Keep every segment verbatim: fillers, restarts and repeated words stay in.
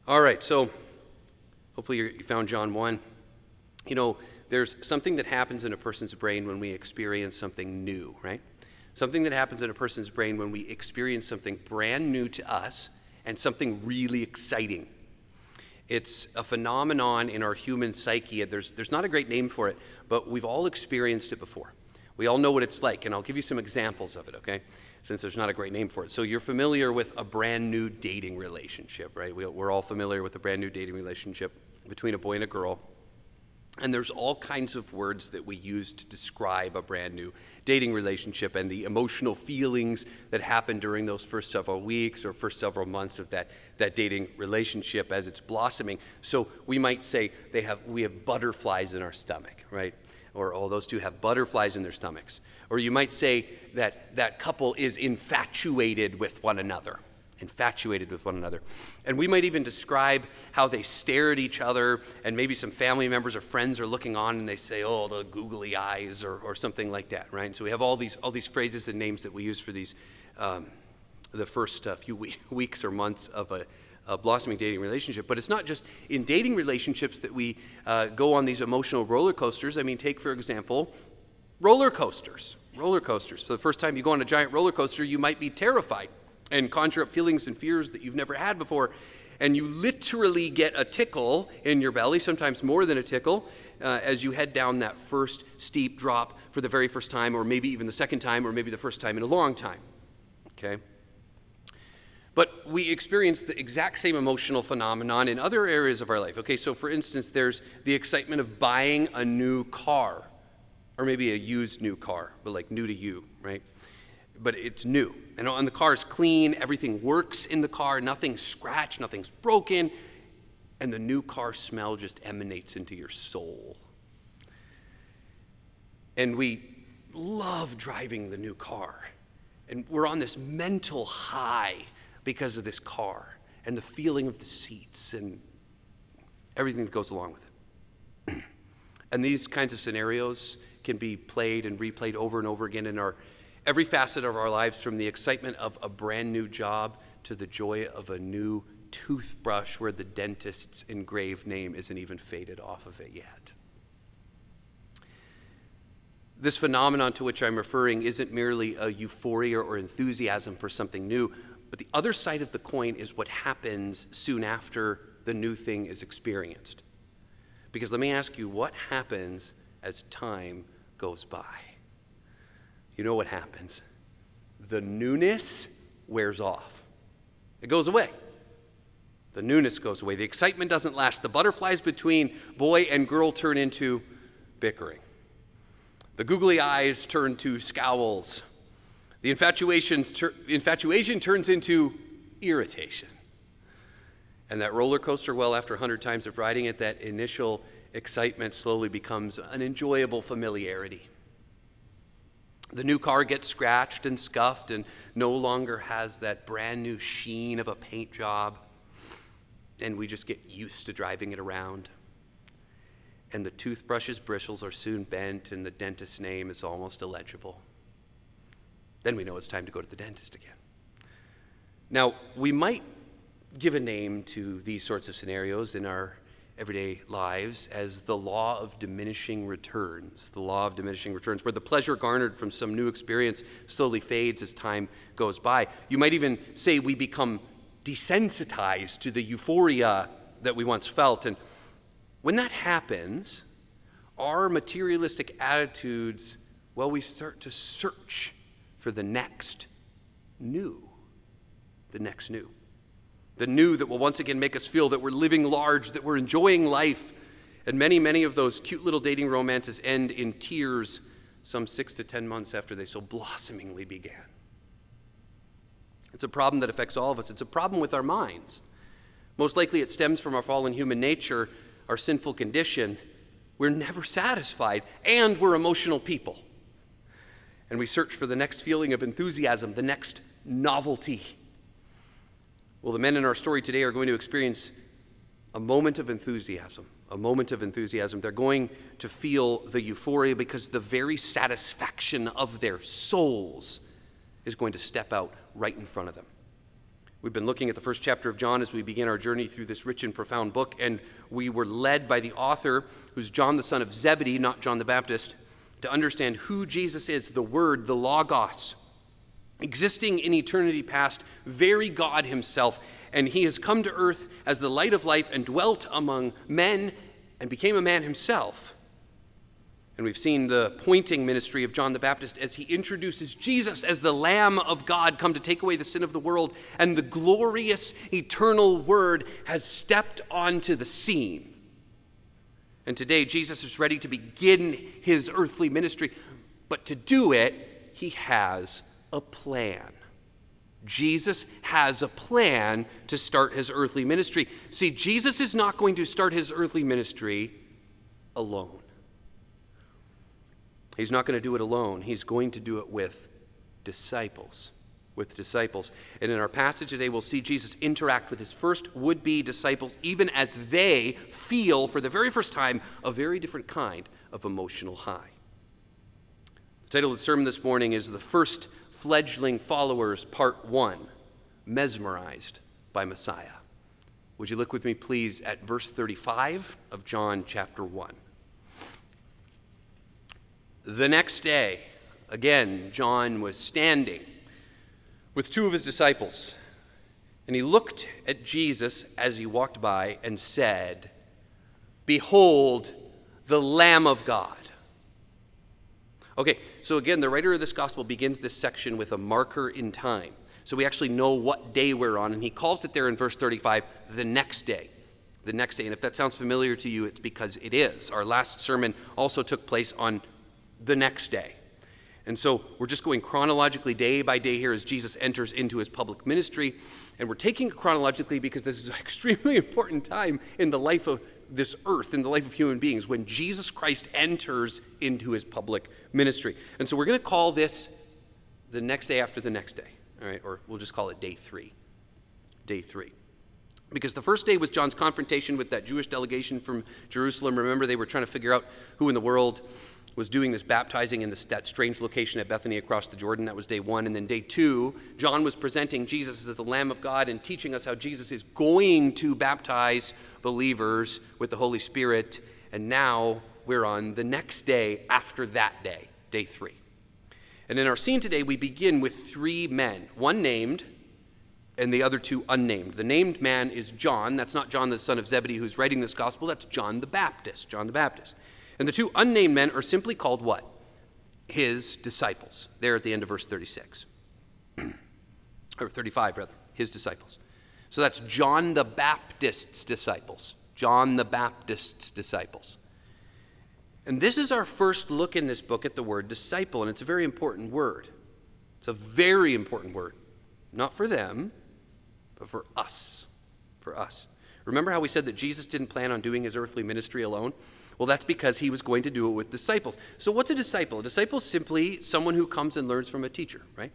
All right, so hopefully you found John one. You know, there's something that happens in a person's brain when we experience something new, right? Something that happens in a person's brain when we experience something brand new to us and something really exciting. It's a phenomenon in our human psyche. There's, there's not a great name for it, but we've all experienced it before. We all know what it's like, and I'll give you some examples of it, okay? Since there's not a great name for it. So you're familiar with a brand new dating relationship, right? We, we're all familiar with a brand new dating relationship between a boy and a girl. And there's all kinds of words that we use to describe a brand new dating relationship and the emotional feelings that happen during those first several weeks or first several months of that, that dating relationship as it's blossoming. So we might say they have we have butterflies in our stomach, right? Or, oh, those two have butterflies in their stomachs. Or you might say that that couple is infatuated with one another. Infatuated with one another. And we might even describe how they stare at each other, and maybe some family members or friends are looking on and they say, oh, the googly eyes, or, or something like that, right? And so we have all these all these phrases and names that we use for these, um, the first uh, few we- weeks or months of a, a blossoming dating relationship. But it's not just in dating relationships that we uh, go on these emotional roller coasters. I mean, take, for example, roller coasters. Roller coasters. So the first time you go on a giant roller coaster, you might be terrified and conjure up feelings and fears that you've never had before. And you literally get a tickle in your belly, sometimes more than a tickle, uh, as you head down that first steep drop for the very first time, or maybe even the second time, or maybe the first time in a long time. Okay? But we experience the exact same emotional phenomenon in other areas of our life. Okay, so for instance, there's the excitement of buying a new car, or maybe a used new car, but like new to you, right? But it's new. And, and the car is clean, everything works in the car, nothing's scratched, nothing's broken, and the new car smell just emanates into your soul. And we love driving the new car. And we're on this mental high because of this car and the feeling of the seats and everything that goes along with it. And these kinds of scenarios can be played and replayed over and over again in our every facet of our lives, from the excitement of a brand new job to the joy of a new toothbrush where the dentist's engraved name isn't even faded off of it yet. This phenomenon to which I'm referring isn't merely a euphoria or enthusiasm for something new, but the other side of the coin is what happens soon after the new thing is experienced. Because let me ask you, what happens as time goes by? You know what happens? The newness wears off. It goes away. The newness goes away. The excitement doesn't last. The butterflies between boy and girl turn into bickering. The googly eyes turn to scowls. The infatuation's tur- infatuation turns into irritation. And that roller coaster, well, after a hundred times of riding it, that initial excitement slowly becomes an enjoyable familiarity. The new car gets scratched and scuffed and no longer has that brand new sheen of a paint job. And we just get used to driving it around. And the toothbrush's bristles are soon bent and the dentist's name is almost illegible. Then we know it's time to go to the dentist again. Now, we might give a name to these sorts of scenarios in our everyday lives as the law of diminishing returns, the law of diminishing returns, where the pleasure garnered from some new experience slowly fades as time goes by. You might even say we become desensitized to the euphoria that we once felt. And when that happens, our materialistic attitudes, well, we start to search for the next new, the next new. The new that will once again make us feel that we're living large, that we're enjoying life. And many, many of those cute little dating romances end in tears some six to ten months after they so blossomingly began. It's a problem that affects all of us. It's a problem with our minds. Most likely it stems from our fallen human nature, our sinful condition. We're never satisfied, and we're emotional people. And we search for the next feeling of enthusiasm, the next novelty. Well, the men in our story today are going to experience a moment of enthusiasm, a moment of enthusiasm. They're going to feel the euphoria because the very satisfaction of their souls is going to step out right in front of them. We've been looking at the first chapter of John as we begin our journey through this rich and profound book, and we were led by the author, who's John the son of Zebedee, not John the Baptist, to understand who Jesus is, the Word, the Logos, existing in eternity past, very God himself. And he has come to earth as the light of life and dwelt among men and became a man himself. And we've seen the pointing ministry of John the Baptist as he introduces Jesus as the Lamb of God come to take away the sin of the world. And the glorious eternal Word has stepped onto the scene. And today Jesus is ready to begin his earthly ministry. But to do it, he has a plan. Jesus has a plan to start his earthly ministry. See, Jesus is not going to start his earthly ministry alone. He's not going to do it alone. He's going to do it with disciples. With disciples. And in our passage today, we'll see Jesus interact with his first would-be disciples, even as they feel, for the very first time, a very different kind of emotional high. The title of the sermon this morning is The First Fledgling Followers, Part One, Mesmerized by Messiah. Would you look with me, please, at verse thirty-five of John chapter one. The next day, again, John was standing with two of his disciples, and he looked at Jesus as he walked by and said, "Behold, the Lamb of God." Okay, so again, the writer of this gospel begins this section with a marker in time. So we actually know what day we're on, and he calls it there in verse thirty-five, the next day. The next day. And if that sounds familiar to you, it's because it is. Our last sermon also took place on the next day. And so we're just going chronologically day by day here as Jesus enters into his public ministry. And we're taking it chronologically because this is an extremely important time in the life of this earth, in the life of human beings, when Jesus Christ enters into his public ministry. And so we're going to call this the next day after the next day, all right? Or we'll just call it day three. Day three. Because the first day was John's confrontation with that Jewish delegation from Jerusalem. Remember, they were trying to figure out who in the world was doing this baptizing in this, that strange location at Bethany across the Jordan. That was day one. And then day two, John was presenting Jesus as the Lamb of God and teaching us how Jesus is going to baptize believers with the Holy Spirit. And now we're on the next day after that day, day three. And in our scene today, we begin with three men, one named and the other two unnamed. The named man is John. That's not John the son of Zebedee who's writing this gospel. That's John the Baptist, John the Baptist. And the two unnamed men are simply called what? His disciples. There at the end of verse thirty-six. Or thirty-five, rather. His disciples. So that's John the Baptist's disciples. John the Baptist's disciples. And this is our first look in this book at the word disciple, and it's a very important word. It's a very important word. Not for them, but for us. For us. Remember how we said that Jesus didn't plan on doing his earthly ministry alone? Well, that's because he was going to do it with disciples. So what's a disciple? A disciple is simply someone who comes and learns from a teacher, right?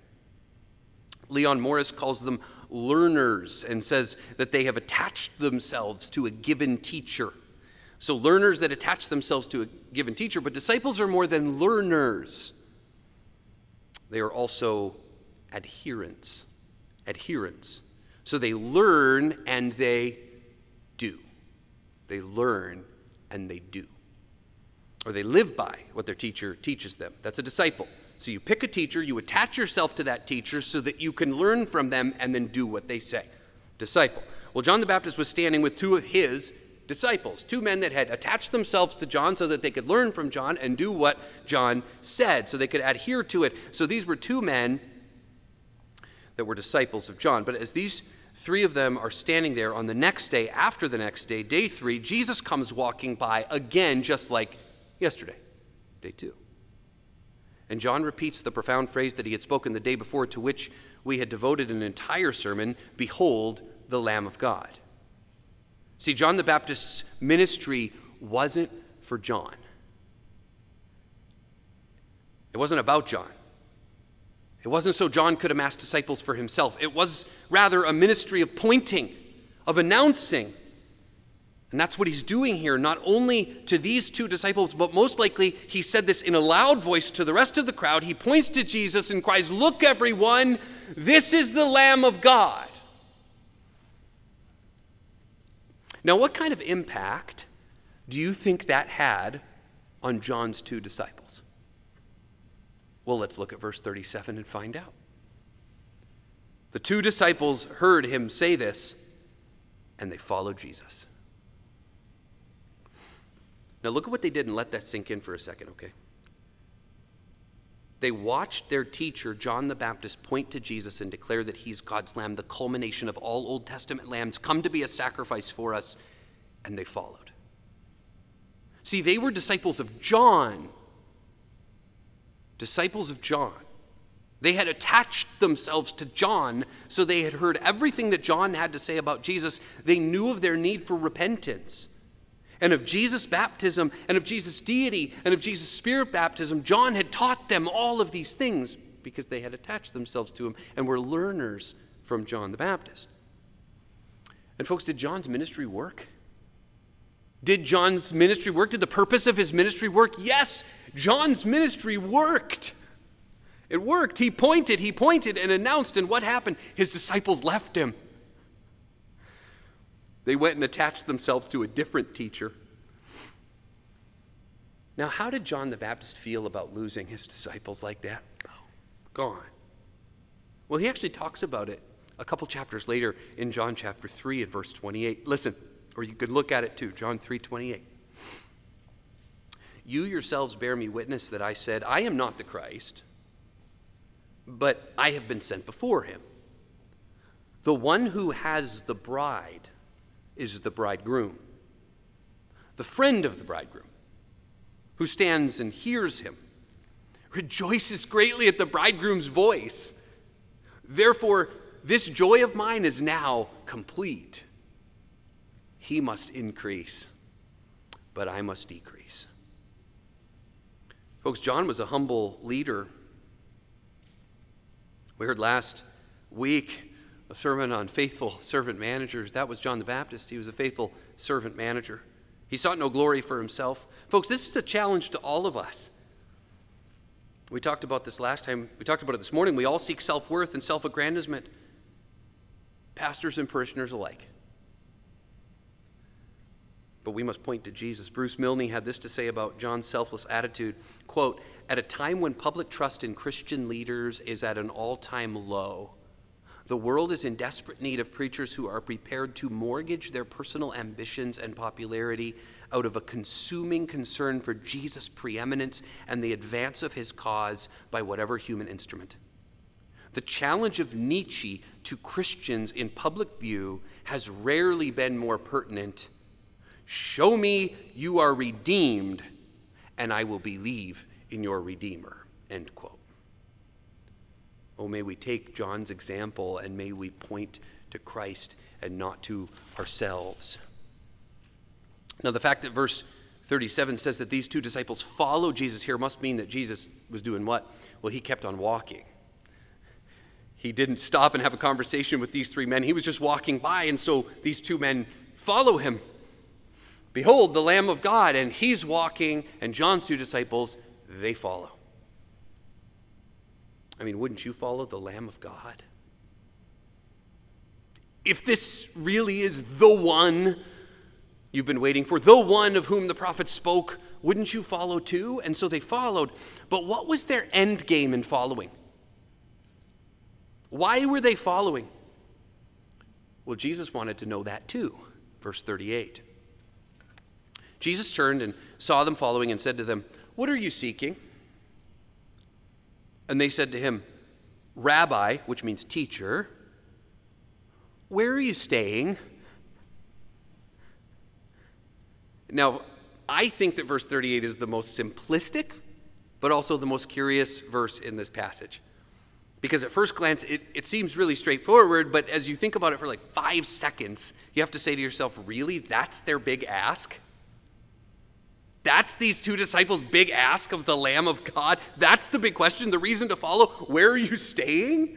Leon Morris calls them learners and says that they have attached themselves to a given teacher. So learners that attach themselves to a given teacher, but disciples are more than learners. They are also adherents. Adherents. So they learn and they do. They learn and they do. Or they live by what their teacher teaches them. That's a disciple. So you pick a teacher, you attach yourself to that teacher so that you can learn from them and then do what they say. Disciple. Well, John the Baptist was standing with two of his disciples, two men that had attached themselves to John so that they could learn from John and do what John said, so they could adhere to it. So these were two men that were disciples of John. But as these three of them are standing there on the next day, after the next day, day three, Jesus comes walking by again, just like yesterday, day two. And John repeats the profound phrase that he had spoken the day before, to which we had devoted an entire sermon, "Behold the Lamb of God." See, John the Baptist's ministry wasn't for John. It wasn't about John. It wasn't so John could amass disciples for himself. It was rather a ministry of pointing, of announcing. And that's what he's doing here, not only to these two disciples, but most likely he said this in a loud voice to the rest of the crowd. He points to Jesus and cries, "Look, everyone, this is the Lamb of God." Now, what kind of impact do you think that had on John's two disciples? Well, let's look at verse thirty-seven and find out. The two disciples heard him say this, and they followed Jesus. Now, look at what they did and let that sink in for a second, okay? They watched their teacher, John the Baptist, point to Jesus and declare that he's God's Lamb, the culmination of all Old Testament lambs, come to be a sacrifice for us, and they followed. See, they were disciples of John. Disciples of John. They had attached themselves to John, so they had heard everything that John had to say about Jesus. They knew of their need for repentance, and of Jesus' baptism, and of Jesus' deity, and of Jesus' Spirit baptism. John had taught them all of these things because they had attached themselves to him and were learners from John the Baptist. And folks, did John's ministry work? Did John's ministry work? Did the purpose of his ministry work? Yes, John's ministry worked. It worked. He pointed, he pointed and announced, and what happened? His disciples left him. They went and attached themselves to a different teacher. Now, how did John the Baptist feel about losing his disciples like that? Oh, gone. Well, he actually talks about it a couple chapters later in John chapter three and verse twenty-eight. Listen, or you could look at it too, John three twenty-eight. You yourselves bear me witness that I said, I am not the Christ, but I have been sent before him. The one who has the bride is the bridegroom. The friend of the bridegroom, who stands and hears him, rejoices greatly at the bridegroom's voice. Therefore, this joy of mine is now complete. He must increase, but I must decrease. Folks, John was a humble leader. We heard last week a sermon on faithful servant managers. That was John the Baptist. He was a faithful servant manager. He sought no glory for himself. Folks, this is a challenge to all of us. We talked about this last time. We talked about it this morning. We all seek self-worth and self-aggrandizement, pastors and parishioners alike. But we must point to Jesus. Bruce Milne had this to say about John's selfless attitude, quote, at a time when public trust in Christian leaders is at an all-time low, the world is in desperate need of preachers who are prepared to mortgage their personal ambitions and popularity out of a consuming concern for Jesus' preeminence and the advance of his cause by whatever human instrument. The challenge of Nietzsche to Christians in public view has rarely been more pertinent. Show me you are redeemed, and I will believe in your Redeemer, end quote. Oh, may we take John's example and may we point to Christ and not to ourselves. Now, the fact that verse thirty-seven says that these two disciples follow Jesus here must mean that Jesus was doing what? Well, he kept on walking. He didn't stop and have a conversation with these three men. He was just walking by, and so these two men follow him. Behold, the Lamb of God, and he's walking, and John's two disciples, they follow. I mean, wouldn't you follow the Lamb of God? If this really is the one you've been waiting for, the one of whom the prophet spoke, wouldn't you follow too? And so they followed. But what was their end game in following? Why were they following? Well, Jesus wanted to know that too. Verse thirty-eight. Jesus turned and saw them following and said to them, what are you seeking? And they said to him, Rabbi, which means teacher, where are you staying? Now, I think that verse thirty-eight is the most simplistic, but also the most curious verse in this passage. Because at first glance, it, it seems really straightforward, but as you think about it for like five seconds, you have to say to yourself, really? That's their big ask? That's these two disciples' big ask of the Lamb of God? That's the big question, the reason to follow? Where are you staying?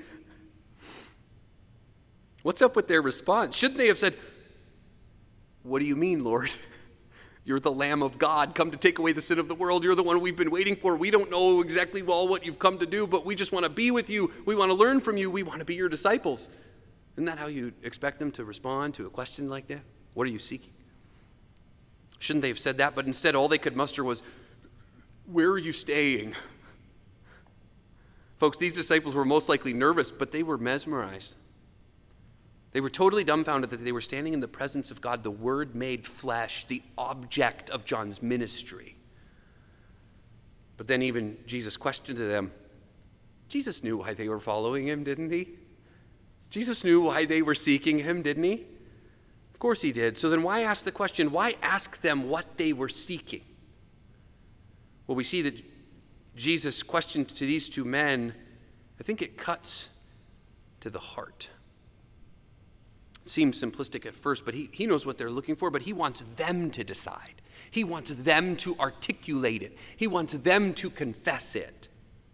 What's up with their response? Shouldn't they have said, what do you mean, Lord? You're the Lamb of God, come to take away the sin of the world. You're the one we've been waiting for. We don't know exactly well what you've come to do, but we just want to be with you. We want to learn from you. We want to be your disciples. Isn't that how you expect them to respond to a question like that? What are you seeking? Shouldn't they have said that? But instead, all they could muster was, where are you staying? Folks, these disciples were most likely nervous, but they were mesmerized. They were totally dumbfounded that they were standing in the presence of God, the Word made flesh, the object of John's ministry. But then even Jesus questioned to them. Jesus knew why they were following him, didn't he? Jesus knew why they were seeking him, didn't he? Of course he did. So then why ask the question? Why ask them what they were seeking? Well, we see that Jesus' question to these two men, I think it cuts to the heart. It seems simplistic at first, but he, he knows what they're looking for, but he wants them to decide. He wants them to articulate it. He wants them to confess it.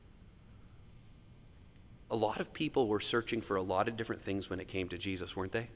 A lot of people were searching for a lot of different things when it came to Jesus, weren't they?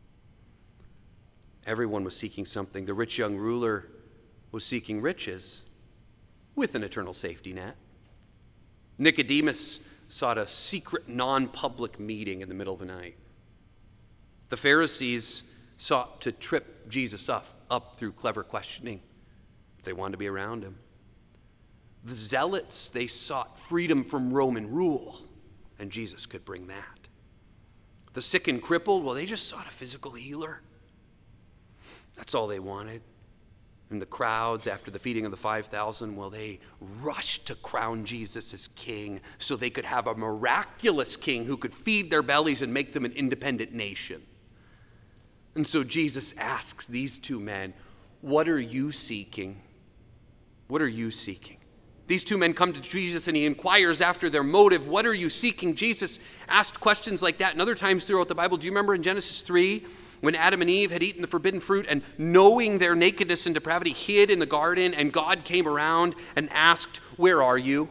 Everyone was seeking something. The rich young ruler was seeking riches with an eternal safety net. Nicodemus sought a secret, non-public meeting in the middle of the night. The Pharisees sought to trip Jesus up, up through clever questioning. They wanted to be around him. The Zealots, they sought freedom from Roman rule, and Jesus could bring that. The sick and crippled, well, they just sought a physical healer. That's all they wanted. And the crowds, after the feeding of the five thousand, well, they rushed to crown Jesus as king so they could have a miraculous king who could feed their bellies and make them an independent nation. And so Jesus asks these two men, what are you seeking? What are you seeking? These two men come to Jesus and he inquires after their motive. What are you seeking? Jesus asked questions like that and other times throughout the Bible. Do you remember in Genesis three when Adam and Eve had eaten the forbidden fruit and knowing their nakedness and depravity hid in the garden, and God came around and asked, where are you?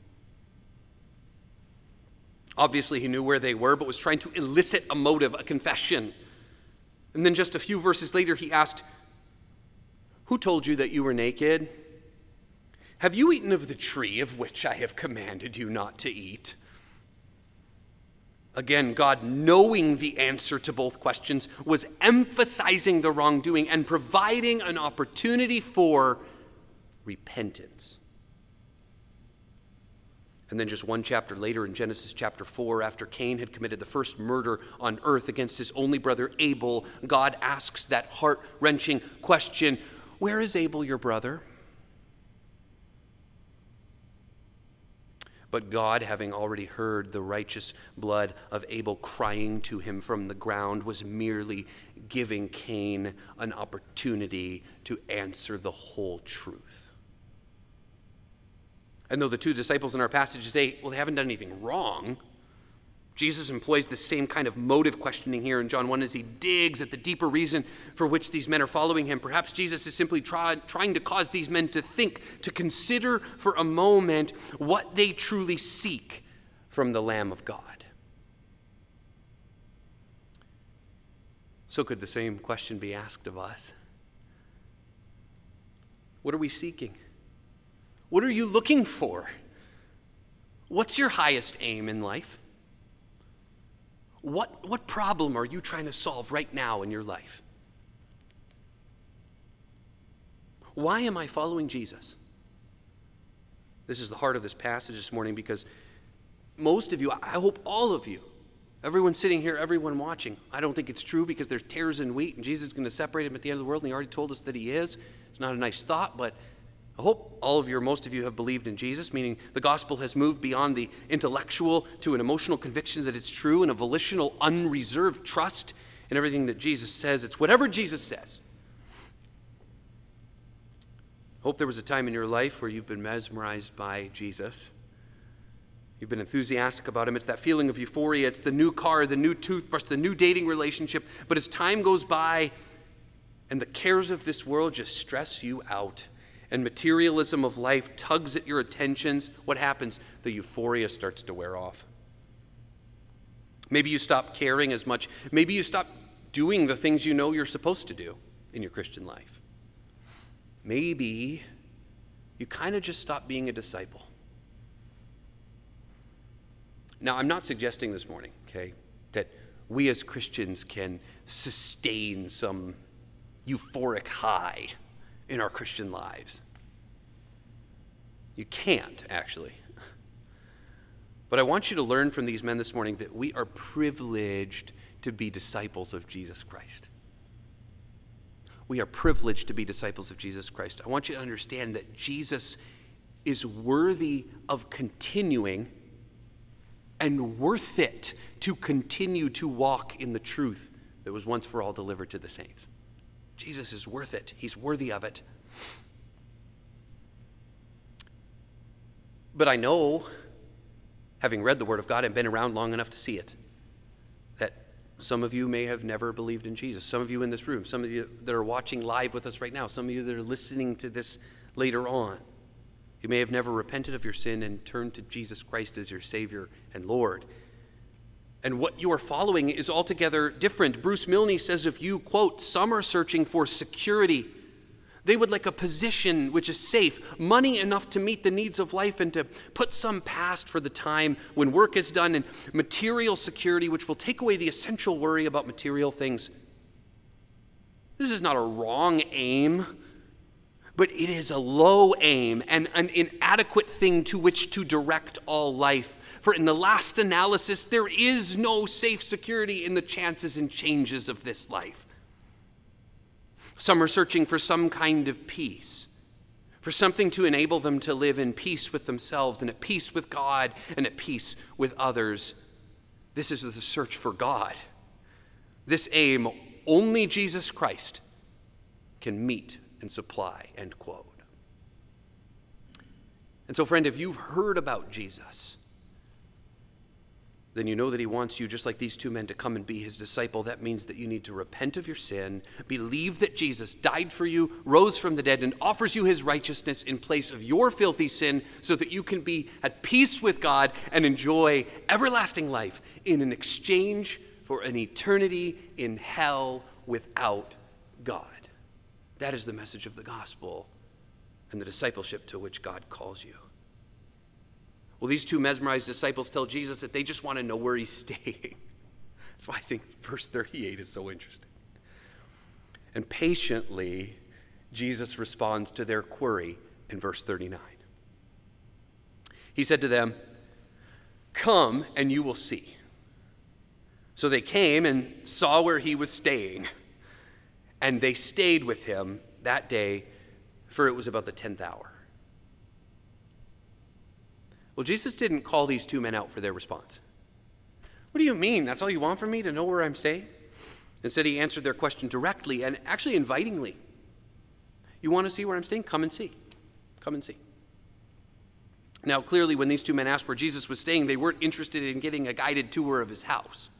Obviously he knew where they were, but was trying to elicit a motive, a confession. And then just a few verses later he asked, who told you that you were naked? Have you eaten of the tree of which I have commanded you not to eat? Again, God, knowing the answer to both questions, was emphasizing the wrongdoing and providing an opportunity for repentance. And then just one chapter later in Genesis chapter four, after Cain had committed the first murder on earth against his only brother Abel, God asks that heart-wrenching question, where is Abel, your brother? But God, having already heard the righteous blood of Abel crying to him from the ground, was merely giving Cain an opportunity to answer the whole truth. And though the two disciples in our passage today, well, they haven't done anything wrong, Jesus employs the same kind of motive questioning here in John one as he digs at the deeper reason for which these men are following him. Perhaps Jesus is simply try, trying to cause these men to think, to consider for a moment what they truly seek from the Lamb of God. So could the same question be asked of us? What are we seeking? What are you looking for? What's your highest aim in life? What, what problem are you trying to solve right now in your life? Why am I following Jesus? This is the heart of this passage this morning because most of you, I hope all of you, everyone sitting here, everyone watching, I don't think it's true because there's tares in wheat and Jesus is going to separate them at the end of the world, and he already told us that he is. It's not a nice thought, but I hope all of you, or most of you, have believed in Jesus, meaning the gospel has moved beyond the intellectual to an emotional conviction that it's true and a volitional, unreserved trust in everything that Jesus says. It's whatever Jesus says. I hope there was a time in your life where you've been mesmerized by Jesus. You've been enthusiastic about him. It's that feeling of euphoria. It's the new car, the new toothbrush, the new dating relationship. But as time goes by and the cares of this world just stress you out, and materialism of life tugs at your attentions, what happens? The euphoria starts to wear off. Maybe you stop caring as much. Maybe you stop doing the things you know you're supposed to do in your Christian life. Maybe you kind of just stop being a disciple. Now, I'm not suggesting this morning, okay, that we as Christians can sustain some euphoric high in our Christian lives. You can't, actually. But I want you to learn from these men this morning that we are privileged to be disciples of Jesus Christ. We are privileged to be disciples of Jesus Christ. I want you to understand that Jesus is worthy of continuing and worth it to continue to walk in the truth that was once for all delivered to the saints. Jesus is worth it. He's worthy of it. But I know, having read the Word of God and been around long enough to see it, that some of you may have never believed in Jesus. Some of you in this room, some of you that are watching live with us right now, some of you that are listening to this later on, you may have never repented of your sin and turned to Jesus Christ as your Savior and Lord. And what you are following is altogether different. Bruce Milne says of you, quote, "Some are searching for security. They would like a position which is safe, money enough to meet the needs of life and to put some past for the time when work is done, and material security which will take away the essential worry about material things." This is not a wrong aim, but it is a low aim and an inadequate thing to which to direct all life. For in the last analysis, there is no safe security in the chances and changes of this life. Some are searching for some kind of peace, for something to enable them to live in peace with themselves and at peace with God and at peace with others. This is the search for God. This aim, only Jesus Christ can meet and supply, end quote. And so, friend, if you've heard about Jesus, then you know that he wants you, just like these two men, to come and be his disciple. That means that you need to repent of your sin, believe that Jesus died for you, rose from the dead, and offers you his righteousness in place of your filthy sin so that you can be at peace with God and enjoy everlasting life in an exchange for an eternity in hell without God. That is the message of the gospel and the discipleship to which God calls you. Well, these two mesmerized disciples tell Jesus that they just want to know where he's staying. That's why I think verse thirty-eight is so interesting. And patiently, Jesus responds to their query in verse thirty-nine. He said to them, "Come and you will see." So they came and saw where he was staying, and they stayed with him that day, for it was about the tenth hour. Well, Jesus didn't call these two men out for their response. What do you mean? That's all you want from me, to know where I'm staying? Instead, he answered their question directly and actually invitingly. You want to see where I'm staying? Come and see. Come and see. Now, clearly, when these two men asked where Jesus was staying, they weren't interested in getting a guided tour of his house.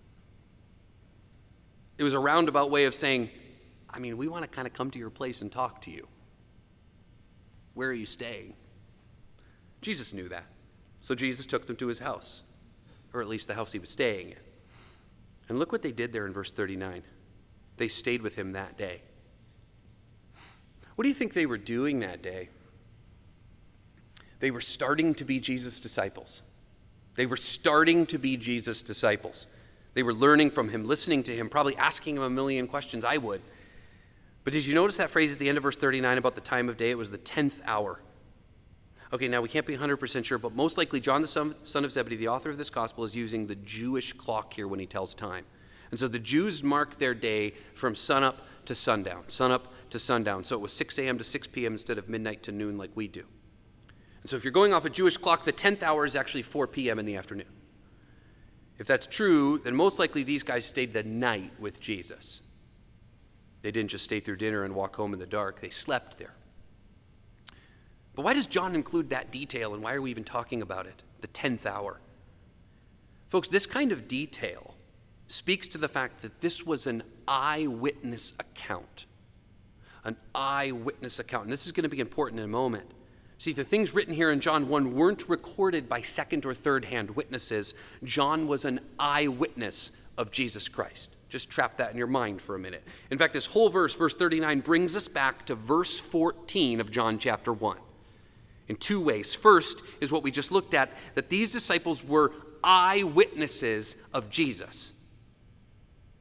It was a roundabout way of saying, I mean, we want to kind of come to your place and talk to you. Where are you staying? Jesus knew that. So Jesus took them to his house, or at least the house he was staying in. And look what they did there in verse thirty-nine. They stayed with him that day. What do you think they were doing that day? They were starting to be Jesus' disciples. They were starting to be Jesus' disciples. They were learning from him, listening to him, probably asking him a million questions. I would. But did you notice that phrase at the end of verse thirty-nine about the time of day? It was the tenth hour. Okay, now we can't be one hundred percent sure, but most likely John, the son, son of Zebedee, the author of this gospel, is using the Jewish clock here when he tells time. And so the Jews mark their day from sunup to sundown, sunup to sundown. So it was six a.m. to six p.m. instead of midnight to noon like we do. And so if you're going off a Jewish clock, the tenth hour is actually four p.m. in the afternoon. If that's true, then most likely these guys stayed the night with Jesus. They didn't just stay through dinner and walk home in the dark. They slept there. But why does John include that detail, and why are we even talking about it? The tenth hour. Folks, this kind of detail speaks to the fact that this was an eyewitness account. An eyewitness account. And this is going to be important in a moment. See, the things written here in John one weren't recorded by second or third hand witnesses. John was an eyewitness of Jesus Christ. Just trap that in your mind for a minute. In fact, this whole verse, verse thirty-nine, brings us back to verse fourteen of John chapter one. In two ways. First is what we just looked at, that these disciples were eyewitnesses of Jesus.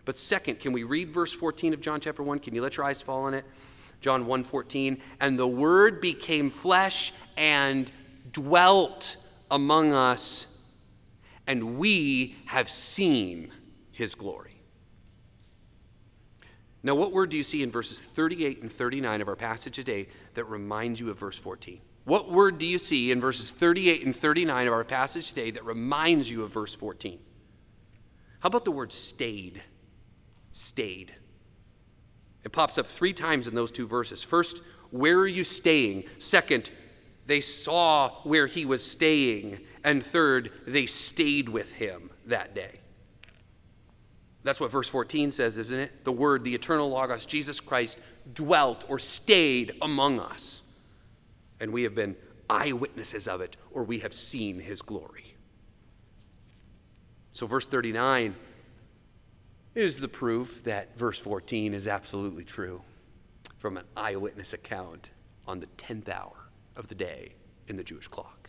But second, can we read verse fourteen of John chapter one? Can you let your eyes fall on it? John one fourteen, and the Word became flesh and dwelt among us, and we have seen his glory. Now, what word do you see in verses thirty-eight and thirty-nine of our passage today that reminds you of verse fourteen? What word do you see in verses thirty-eight and thirty-nine of our passage today that reminds you of verse fourteen? How about the word stayed? Stayed. It pops up three times in those two verses. First, where are you staying? Second, they saw where he was staying. And third, they stayed with him that day. That's what verse fourteen says, isn't it? The Word, the eternal Logos, Jesus Christ, dwelt or stayed among us. And we have been eyewitnesses of it, or we have seen his glory. So verse thirty-nine is the proof that verse fourteen is absolutely true from an eyewitness account on the tenth hour of the day in the Jewish clock.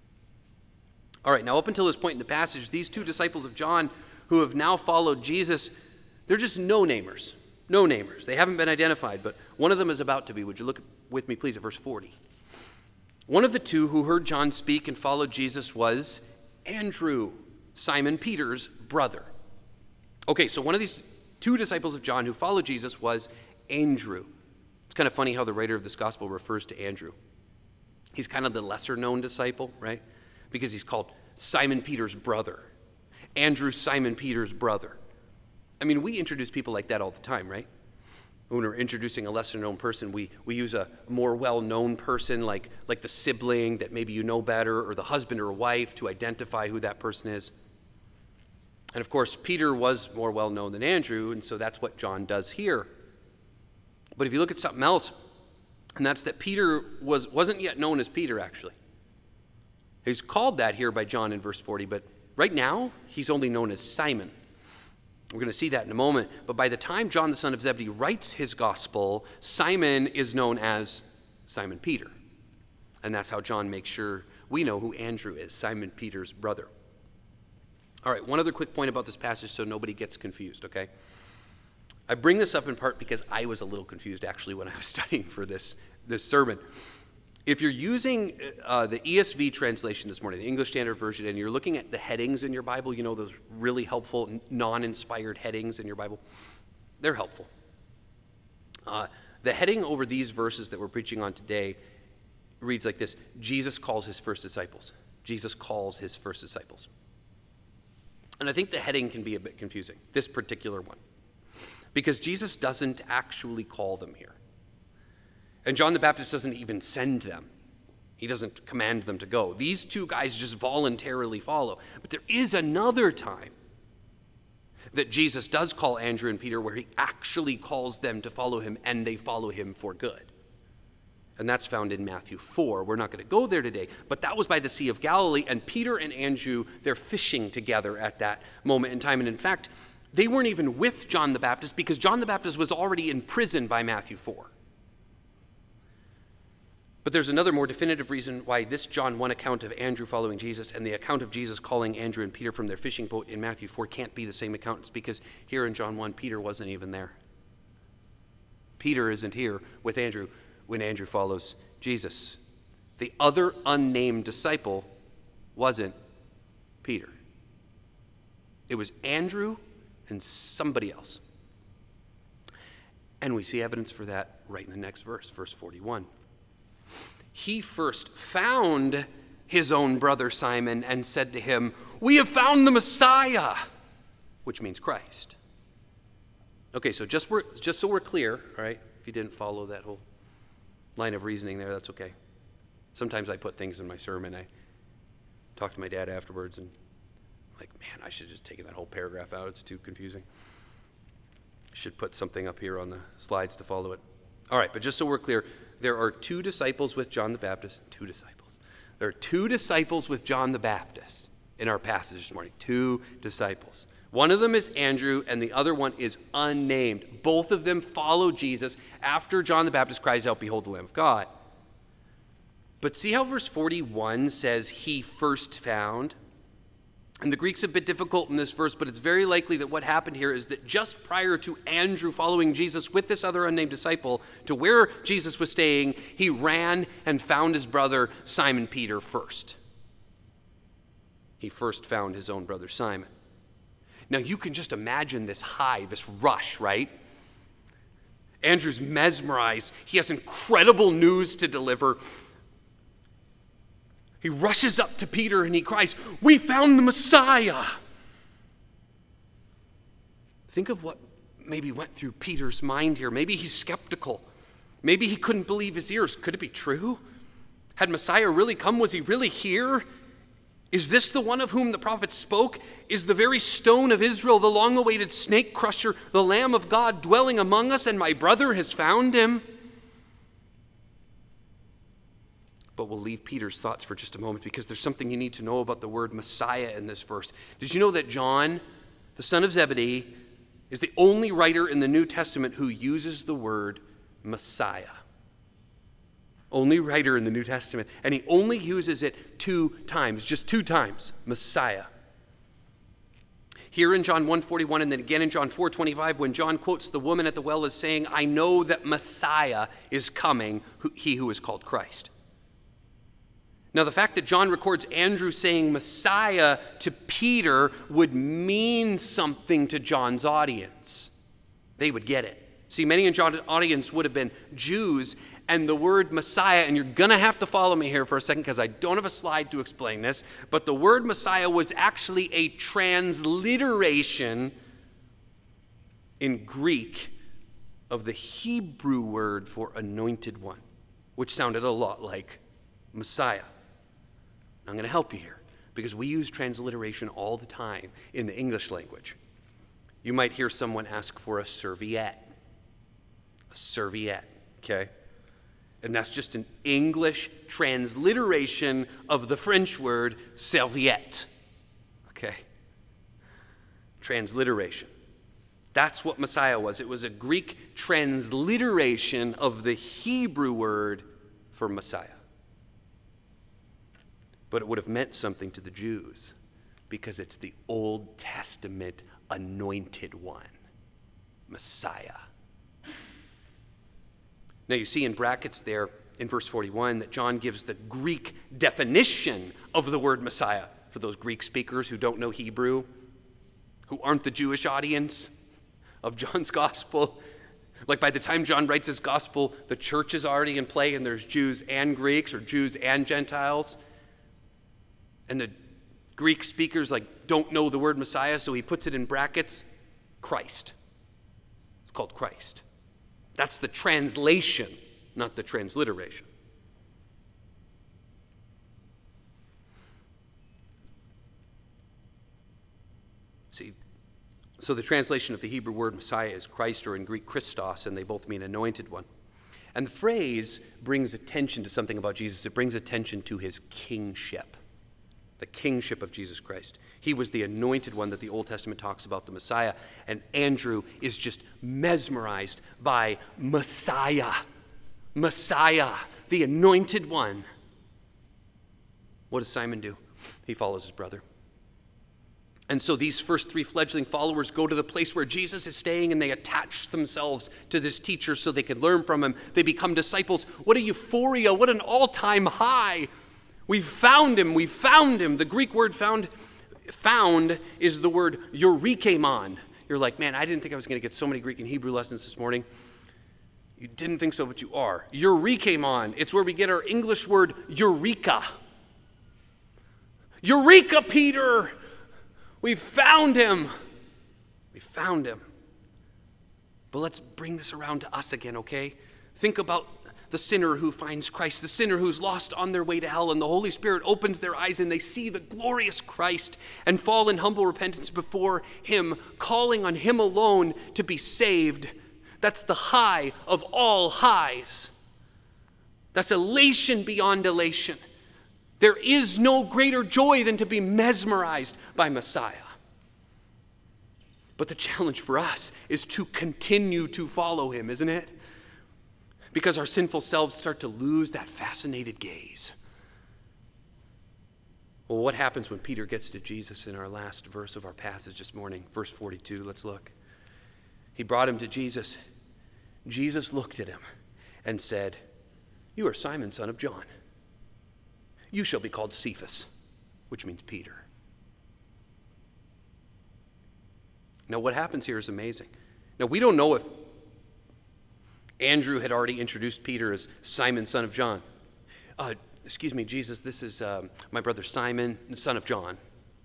All right, now up until this point in the passage, these two disciples of John who have now followed Jesus, they're just no-namers. No-namers. They haven't been identified, but one of them is about to be. Would you look with me, please, at verse forty? One of the two who heard John speak and followed Jesus was Andrew, Simon Peter's brother. Okay, so one of these two disciples of John who followed Jesus was Andrew. It's kind of funny how the writer of this gospel refers to Andrew. He's kind of the lesser-known disciple, right? Because he's called Simon Peter's brother. Andrew, Simon Peter's brother. I mean, we introduce people like that all the time, right? When we're introducing a lesser-known person, we, we use a more well-known person, like, like the sibling that maybe you know better, or the husband or wife, to identify who that person is. And of course, Peter was more well-known than Andrew, and so that's what John does here. But if you look at something else, and that's that Peter was, wasn't yet known as Peter, actually. He's called that here by John in verse forty, but right now, he's only known as Simon. We're going to see that in a moment. But by the time John, the son of Zebedee, writes his gospel, Simon is known as Simon Peter. And that's how John makes sure we know who Andrew is, Simon Peter's brother. All right, one other quick point about this passage so nobody gets confused, okay? I bring this up in part because I was a little confused, actually, when I was studying for this, this sermon. If you're using uh, the E S V translation this morning, the English Standard Version, and you're looking at the headings in your Bible, you know, those really helpful, non-inspired headings in your Bible, they're helpful. Uh, the heading over these verses that we're preaching on today reads like this: Jesus calls his first disciples. Jesus calls his first disciples. And I think the heading can be a bit confusing, this particular one, because Jesus doesn't actually call them here. And John the Baptist doesn't even send them. He doesn't command them to go. These two guys just voluntarily follow. But there is another time that Jesus does call Andrew and Peter where he actually calls them to follow him, and they follow him for good. And that's found in Matthew four. We're not going to go there today, but that was by the Sea of Galilee, and Peter and Andrew, they're fishing together at that moment in time. And in fact, they weren't even with John the Baptist because John the Baptist was already in prison by Matthew four. But there's another more definitive reason why this John one account of Andrew following Jesus and the account of Jesus calling Andrew and Peter from their fishing boat in Matthew four can't be the same account. It's because here in John one, Peter wasn't even there. Peter isn't here with Andrew when Andrew follows Jesus. The other unnamed disciple wasn't Peter. It was Andrew and somebody else. And we see evidence for that right in the next verse, verse forty-one. He first found his own brother Simon and said to him, "We have found the Messiah," which means Christ. Okay, so just, we're, just so we're clear, all right, if you didn't follow that whole line of reasoning there, that's okay. Sometimes I put things in my sermon. I talk to my dad afterwards and I'm like, man, I should have just taken that whole paragraph out. It's too confusing. I should put something up here on the slides to follow it. All right, but just so we're clear, there are two disciples with John the Baptist. Two disciples. There are two disciples with John the Baptist in our passage this morning. Two disciples. One of them is Andrew, and the other one is unnamed. Both of them follow Jesus after John the Baptist cries out, "Behold the Lamb of God." But see how verse forty-one says he first found? And the Greek's a bit difficult in this verse, but it's very likely that what happened here is that just prior to Andrew following Jesus with this other unnamed disciple to where Jesus was staying, he ran and found his brother Simon Peter first. He first found his own brother Simon. Now you can just imagine this high, this rush, right? Andrew's mesmerized. He has incredible news to deliver. He rushes up to Peter and he cries, "We found the Messiah!" Think of what maybe went through Peter's mind here. Maybe he's skeptical. Maybe he couldn't believe his ears. Could it be true? Had Messiah really come? Was he really here? Is this the one of whom the prophet spoke? Is the very stone of Israel, the long-awaited snake crusher, the Lamb of God dwelling among us, and my brother has found him? But we'll leave Peter's thoughts for just a moment because there's something you need to know about the word Messiah in this verse. Did you know that John, the son of Zebedee, is the only writer in the New Testament who uses the word Messiah? Only writer in the New Testament. And he only uses it two times, just two times, Messiah. Here in John one forty-one and then again in John four twenty-five, when John quotes the woman at the well as saying, "I know that Messiah is coming, he who is called Christ." Now, the fact that John records Andrew saying Messiah to Peter would mean something to John's audience. They would get it. See, many in John's audience would have been Jews, and the word Messiah, and you're going to have to follow me here for a second because I don't have a slide to explain this, but the word Messiah was actually a transliteration in Greek of the Hebrew word for anointed one, which sounded a lot like Messiah. I'm going to help you here because we use transliteration all the time in the English language. You might hear someone ask for a serviette. A serviette, okay? And that's just an English transliteration of the French word serviette, okay? Transliteration. That's what Messiah was. It was a Greek transliteration of the Hebrew word for Messiah. But it would have meant something to the Jews because it's the Old Testament anointed one, Messiah. Now you see in brackets there in verse forty-one that John gives the Greek definition of the word Messiah for those Greek speakers who don't know Hebrew, who aren't the Jewish audience of John's gospel. Like by the time John writes his gospel, the church is already in play and there's Jews and Greeks or Jews and Gentiles. And the Greek speakers like don't know the word Messiah, so he puts it in brackets, Christ. It's called Christ. That's the translation, not the transliteration. See, so the translation of the Hebrew word Messiah is Christ, or in Greek Christos, and they both mean anointed one. And the phrase brings attention to something about Jesus. It brings attention to his kingship. The kingship of Jesus Christ. He was the anointed one that the Old Testament talks about, the Messiah. And Andrew is just mesmerized by Messiah. Messiah, the anointed one. What does Simon do? He follows his brother. And so these first three fledgling followers go to the place where Jesus is staying and they attach themselves to this teacher so they can learn from him. They become disciples. What a euphoria, what an all-time high. We found him, we found him. The Greek word found, found is the word eurekemon. You're like, man, I didn't think I was going to get so many Greek and Hebrew lessons this morning. You didn't think so, but you are. Eurekemon. It's where we get our English word eureka. Eureka, Peter! We found him. We found him. But let's bring this around to us again, okay? Think about the sinner who finds Christ, the sinner who's lost on their way to hell, and the Holy Spirit opens their eyes and they see the glorious Christ and fall in humble repentance before him, calling on him alone to be saved. That's the high of all highs. That's elation beyond elation. There is no greater joy than to be mesmerized by Messiah. But the challenge for us is to continue to follow him, isn't it? Because our sinful selves start to lose that fascinated gaze. Well, what happens when Peter gets to Jesus in our last verse of our passage this morning? Verse forty-two, let's look. He brought him to Jesus. Jesus looked at him and said, "You are Simon, son of John. You shall be called Cephas," which means Peter. Now, what happens here is amazing. Now, we don't know if Andrew had already introduced Peter as Simon, son of John. Uh, excuse me, Jesus, this is um, my brother Simon, son of John.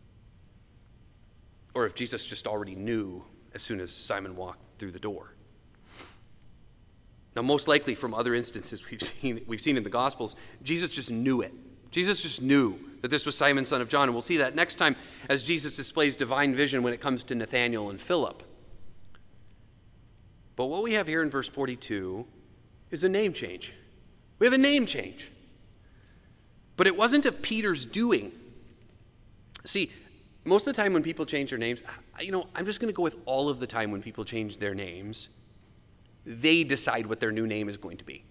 Or if Jesus just already knew as soon as Simon walked through the door. Now, most likely from other instances we've seen, we've seen in the Gospels, Jesus just knew it. Jesus just knew that this was Simon, son of John. And we'll see that next time as Jesus displays divine vision when it comes to Nathanael and Philip. But what we have here in verse forty-two is a name change. We have a name change. But it wasn't of Peter's doing. See, most of the time when people change their names, you know, I'm just going to go with all of the time when people change their names, they decide what their new name is going to be.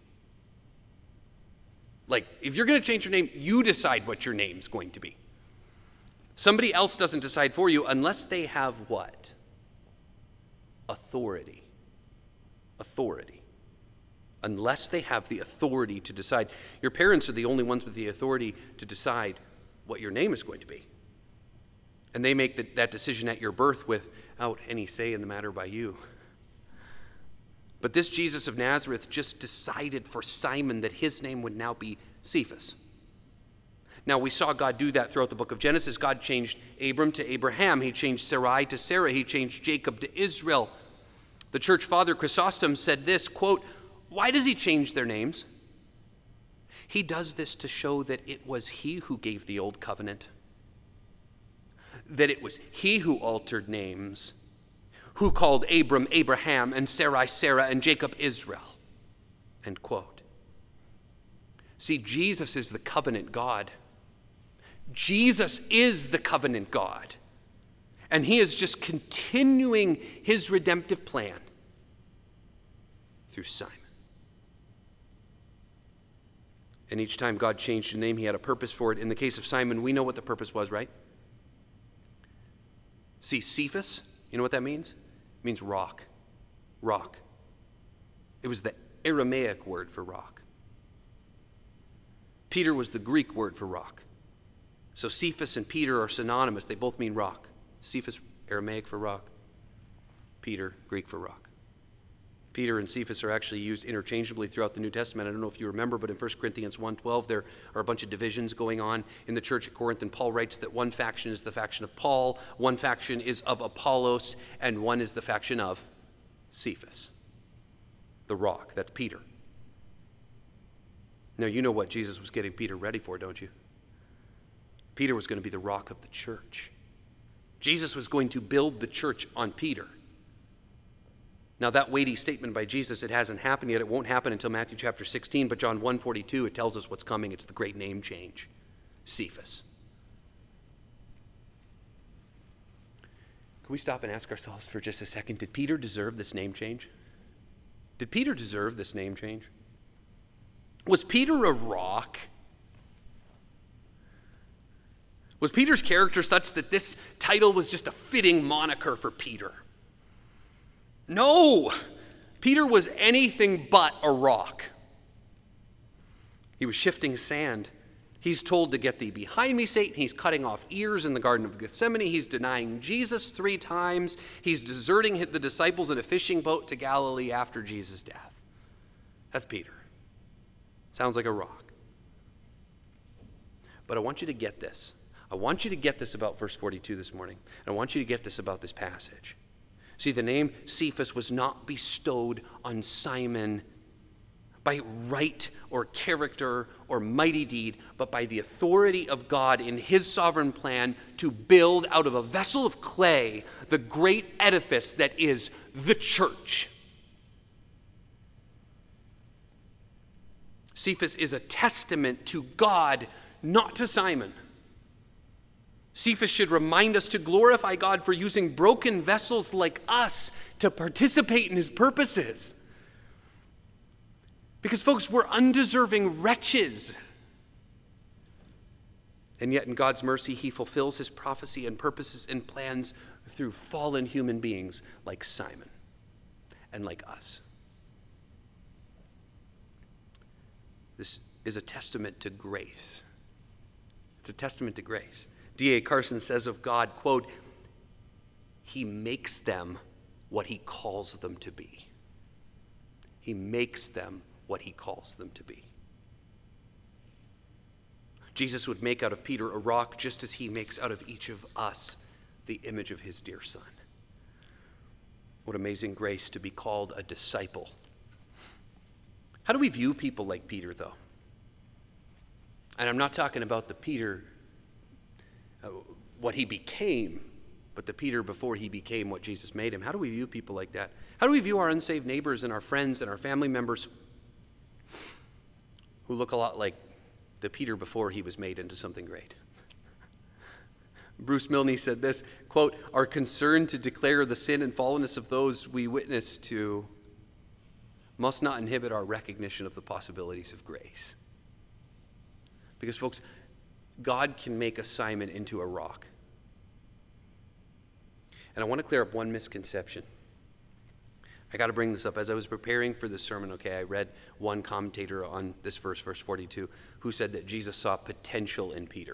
Like, if you're going to change your name, you decide what your name's going to be. Somebody else doesn't decide for you unless they have what? Authority. Authority. Unless they have the authority to decide. Your parents are the only ones with the authority to decide what your name is going to be. And they make the, that decision at your birth without any say in the matter by you. But this Jesus of Nazareth just decided for Simon that his name would now be Cephas. Now, we saw God do that throughout the book of Genesis. God changed Abram to Abraham. He changed Sarai to Sarah. He changed Jacob to Israel. The church father Chrysostom said this, quote, "Why does he change their names? He does this to show that it was he who gave the old covenant, that it was he who altered names, who called Abram Abraham and Sarai Sarah and Jacob Israel." End quote. See, Jesus is the covenant God. Jesus is the covenant God. And he is just continuing his redemptive plan through Simon. And each time God changed a name, he had a purpose for it. In the case of Simon, we know what the purpose was, right? See, Cephas, you know what that means? It means rock. Rock. It was the Aramaic word for rock. Peter was the Greek word for rock. So Cephas and Peter are synonymous. They both mean rock. Cephas, Aramaic for rock. Peter, Greek for rock. Peter and Cephas are actually used interchangeably throughout the New Testament. I don't know if you remember, but in First Corinthians one twelve, there are a bunch of divisions going on in the church at Corinth, and Paul writes that one faction is the faction of Paul, one faction is of Apollos, and one is the faction of Cephas, the rock. That's Peter. Now, you know what Jesus was getting Peter ready for, don't you? Peter was going to be the rock of the church. Jesus was going to build the church on Peter. Now, that weighty statement by Jesus, it hasn't happened yet. It won't happen until Matthew chapter sixteen, but John one forty-two, it tells us what's coming. It's the great name change, Cephas. Can we stop and ask ourselves for just a second, did Peter deserve this name change? Did Peter deserve this name change? Was Peter a rock? Was Peter's character such that this title was just a fitting moniker for Peter? No! Peter was anything but a rock. He was shifting sand. He's told to get thee behind me, Satan. He's cutting off ears in the Garden of Gethsemane. He's denying Jesus three times. He's deserting the disciples in a fishing boat to Galilee after Jesus' death. That's Peter. Sounds like a rock. But I want you to get this. I want you to get this about verse forty-two this morning. And I want you to get this about this passage. See, the name Cephas was not bestowed on Simon by right or character or mighty deed, but by the authority of God in his sovereign plan to build out of a vessel of clay the great edifice that is the church. Cephas is a testament to God, not to Simon. Cephas should remind us to glorify God for using broken vessels like us to participate in his purposes. Because, folks, we're undeserving wretches. And yet in God's mercy, he fulfills his prophecy and purposes and plans through fallen human beings like Simon and like us. This is a testament to grace. It's a testament to grace. D A Carson says of God, quote, he makes them what he calls them to be. He makes them what he calls them to be. Jesus would make out of Peter a rock just as he makes out of each of us the image of his dear Son. What amazing grace to be called a disciple. How do we view people like Peter, though? And I'm not talking about the Peter, uh, what he became, but the Peter before he became what Jesus made him. How do we view people like that? How do we view our unsaved neighbors and our friends and our family members who look a lot like the Peter before he was made into something great? Bruce Milne said this, quote, our concern to declare the sin and fallenness of those we witness to must not inhibit our recognition of the possibilities of grace. Because, folks, God can make a Simon into a rock. And I want to clear up one misconception. I got to bring this up. As I was preparing for this sermon, okay, I read one commentator on this verse, verse forty-two, who said that Jesus saw potential in Peter.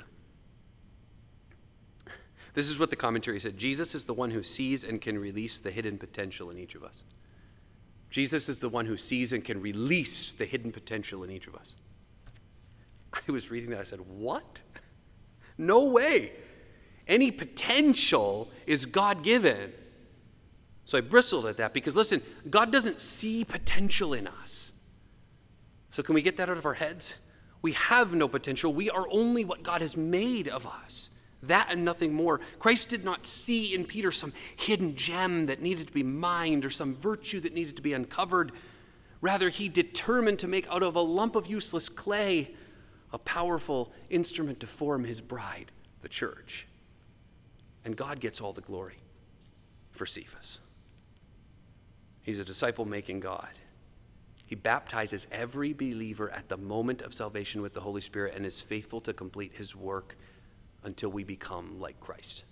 This is what the commentary said. Jesus is the one who sees and can release the hidden potential in each of us. Jesus is the one who sees and can release the hidden potential in each of us. I was reading that. I said, what? No way. Any potential is God-given. So I bristled at that because, listen, God doesn't see potential in us. So can we get that out of our heads? We have no potential. We are only what God has made of us. That and nothing more. Christ did not see in Peter some hidden gem that needed to be mined or some virtue that needed to be uncovered. Rather, he determined to make out of a lump of useless clay a powerful instrument to form his bride, the church. And God gets all the glory for Cephas. He's a disciple-making God. He baptizes every believer at the moment of salvation with the Holy Spirit and is faithful to complete his work until we become like Christ.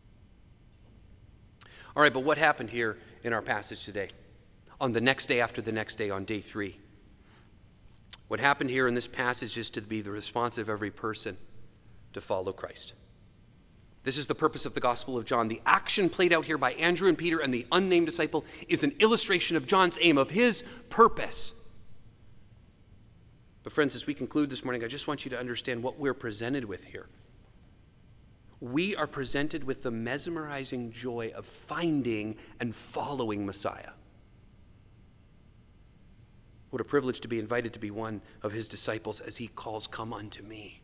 All right, but what happened here in our passage today? On the next day after the next day, on day three. What happened here in this passage is to be the response of every person to follow Christ. This is the purpose of the Gospel of John. The action played out here by Andrew and Peter and the unnamed disciple is an illustration of John's aim, of his purpose. But friends, as we conclude this morning, I just want you to understand what we're presented with here. We are presented with the mesmerizing joy of finding and following Messiah. What a privilege to be invited to be one of his disciples as he calls, "Come unto me."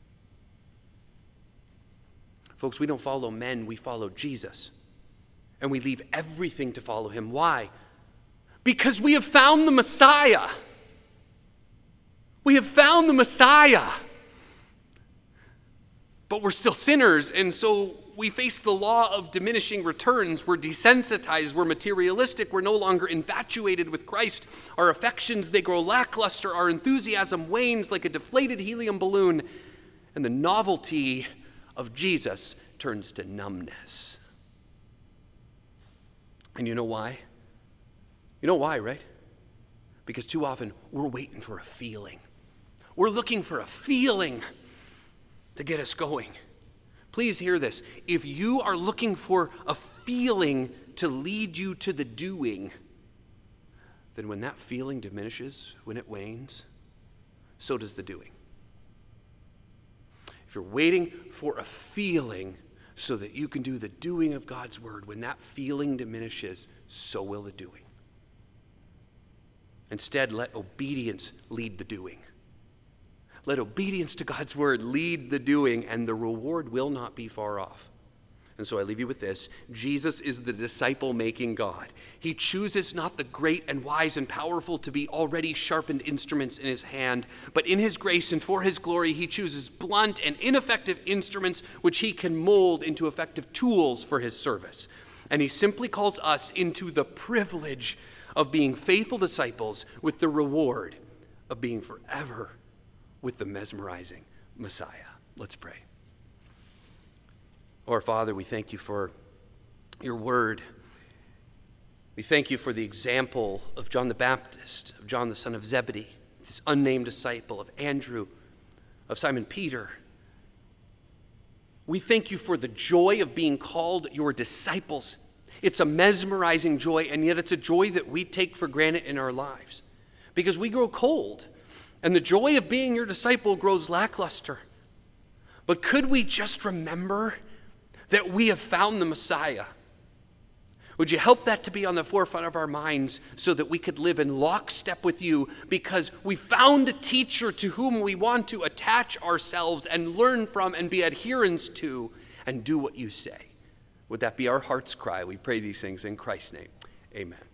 Folks, we don't follow men, we follow Jesus. And we leave everything to follow him. Why? Because we have found the Messiah. We have found the Messiah. But we're still sinners, and so we face the law of diminishing returns. We're desensitized, we're materialistic, we're no longer infatuated with Christ. Our affections, they grow lackluster, our enthusiasm wanes like a deflated helium balloon, and the novelty of Jesus turns to numbness. And you know why? You know why, right? Because too often we're waiting for a feeling. We're looking for a feeling to get us going. Please hear this. If you are looking for a feeling to lead you to the doing, then when that feeling diminishes, when it wanes, so does the doing. If you're waiting for a feeling so that you can do the doing of God's word, when that feeling diminishes, so will the doing. Instead, let obedience lead the doing. Let obedience to God's word lead the doing, and the reward will not be far off. And so I leave you with this. Jesus is the disciple-making God. He chooses not the great and wise and powerful to be already sharpened instruments in his hand, but in his grace and for his glory, he chooses blunt and ineffective instruments which he can mold into effective tools for his service. And he simply calls us into the privilege of being faithful disciples with the reward of being forever with the mesmerizing Messiah. Let's pray. Our Father, we thank you for your word. We thank you for the example of John the Baptist, of John the son of Zebedee, this unnamed disciple, of Andrew, of Simon Peter. We thank you for the joy of being called your disciples. It's a mesmerizing joy, and yet it's a joy that we take for granted in our lives because we grow cold, and the joy of being your disciple grows lackluster. But could we just remember that we have found the Messiah? Would you help that to be on the forefront of our minds so that we could live in lockstep with you because we found a teacher to whom we want to attach ourselves and learn from and be adherents to and do what you say? Would that be our heart's cry? We pray these things in Christ's name. Amen.